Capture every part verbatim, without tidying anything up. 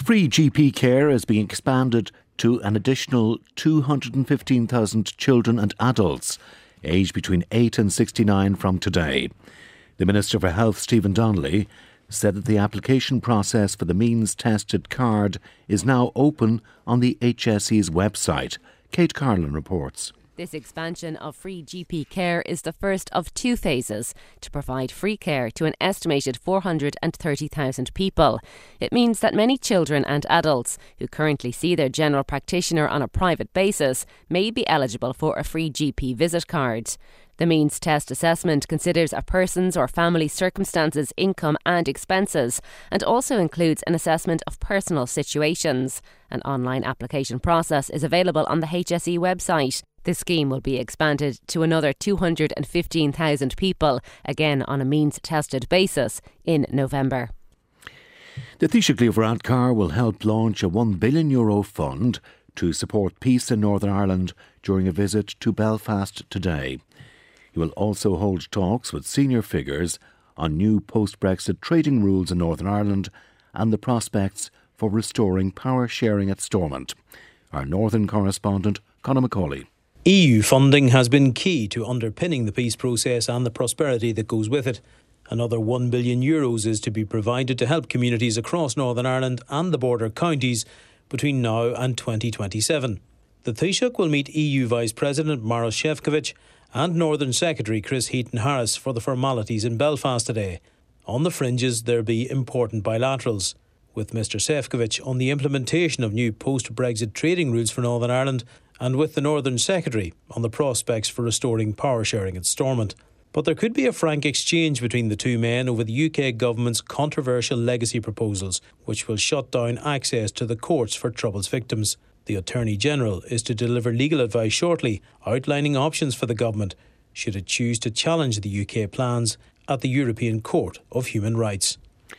Free G P care is being expanded to an additional two hundred fifteen thousand children and adults aged between eight and sixty-nine from today. The Minister for Health, Stephen Donnelly, said that the application process for the means-tested card is now open on the H S E's website. Kate Carlin reports. This expansion of free G P care is the first of two phases to provide free care to an estimated four hundred thirty thousand people. It means that many children and adults who currently see their general practitioner on a private basis may be eligible for a free G P visit card. The means test assessment considers a person's or family's circumstances, income and expenses, and also includes an assessment of personal situations. An online application process is available on the H S E website. The scheme will be expanded to another two hundred fifteen thousand people, again on a means-tested basis, in November. The Taoiseach Leo Varadkar will help launch a one billion euro fund to support peace in Northern Ireland during a visit to Belfast today. He will also hold talks with senior figures on new post-Brexit trading rules in Northern Ireland and the prospects for restoring power sharing at Stormont. Our Northern correspondent, Conor McCauley. E U funding has been key to underpinning the peace process and the prosperity that goes with it. Another one billion euros is to be provided to help communities across Northern Ireland and the border counties between now and twenty twenty-seven. The Taoiseach will meet E U Vice President Maroš Šefčovič and Northern Secretary Chris Heaton-Harris for the formalities in Belfast today. On the fringes, there be important bilaterals, with Mr Šefčovič on the implementation of new post-Brexit trading rules for Northern Ireland and with the Northern Secretary on the prospects for restoring power sharing at Stormont. But there could be a frank exchange between the two men over the U K government's controversial legacy proposals, which will shut down access to the courts for Troubles victims. The Attorney-General is to deliver legal advice shortly, outlining options for the government should it choose to challenge the U K plans at the European Court of Human Rights.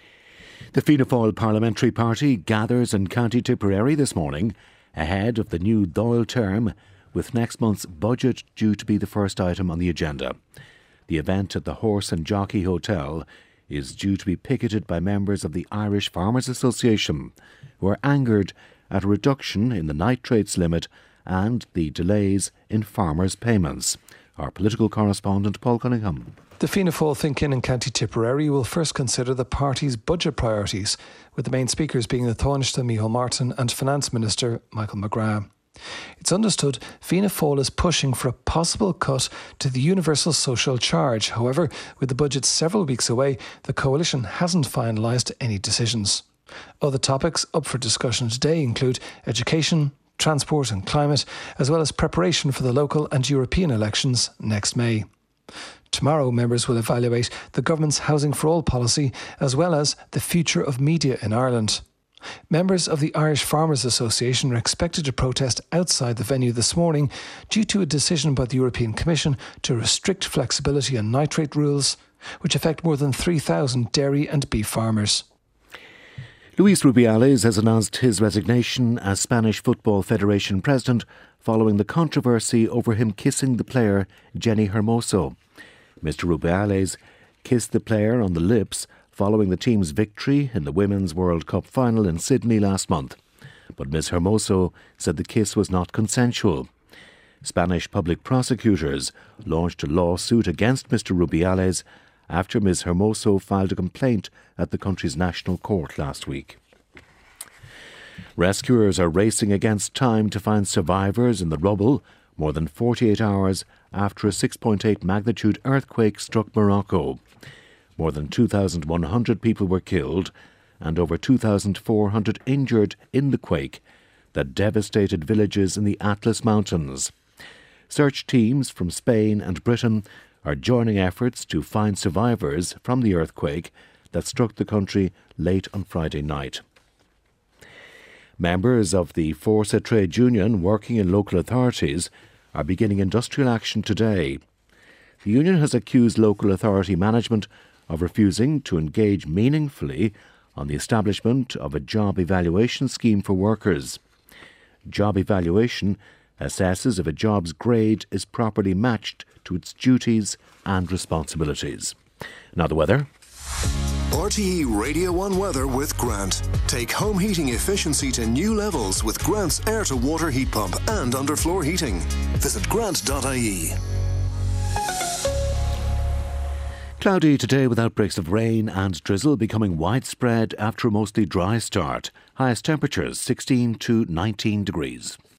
The Fianna Fáil Parliamentary Party gathers in County Tipperary this morning ahead of the new Dáil term, with next month's budget due to be the first item on the agenda. The event at the Horse and Jockey Hotel is due to be picketed by members of the Irish Farmers Association, who are angered at a reduction in the nitrates limit and the delays in farmers' payments. Our political correspondent Paul Cunningham. The Fianna Fáil think-in in County Tipperary will first consider the party's budget priorities, with the main speakers being the Taoiseach Micheál Martin and Finance Minister Michael McGrath. It's understood Fianna Fáil is pushing for a possible cut to the universal social charge. However, with the budget several weeks away, the coalition hasn't finalised any decisions. Other topics up for discussion today include education, transport and climate, as well as preparation for the local and European elections next May. Tomorrow, members will evaluate the government's Housing for All policy, as well as the future of media in Ireland. Members of the Irish Farmers Association are expected to protest outside the venue this morning due to a decision by the European Commission to restrict flexibility on nitrate rules, which affect more than three thousand dairy and beef farmers. Luis Rubiales has announced his resignation as Spanish Football Federation president following the controversy over him kissing the player Jenni Hermoso. Mister Rubiales kissed the player on the lips following the team's victory in the Women's World Cup final in Sydney last month. But Miz Hermoso said the kiss was not consensual. Spanish public prosecutors launched a lawsuit against Mister Rubiales after Miz Hermoso filed a complaint at the country's national court last week. Rescuers are racing against time to find survivors in the rubble more than forty-eight hours after a six point eight magnitude earthquake struck Morocco. More than two thousand one hundred people were killed and over two thousand four hundred injured in the quake that devastated villages in the Atlas Mountains. Search teams from Spain and Britain are joining efforts to find survivors from the earthquake that struck the country late on Friday night. Members of the Forsa trade union working in local authorities are beginning industrial action today. The union has accused local authority management of refusing to engage meaningfully on the establishment of a job evaluation scheme for workers. Job evaluation assesses if a job's grade is properly matched to its duties and responsibilities. Now the weather. R T E Radio one weather with Grant. Take home heating efficiency to new levels with Grant's air-to-water heat pump and underfloor heating. Visit grant dot I E. Cloudy today with outbreaks of rain and drizzle becoming widespread after a mostly dry start. Highest temperatures sixteen to nineteen degrees.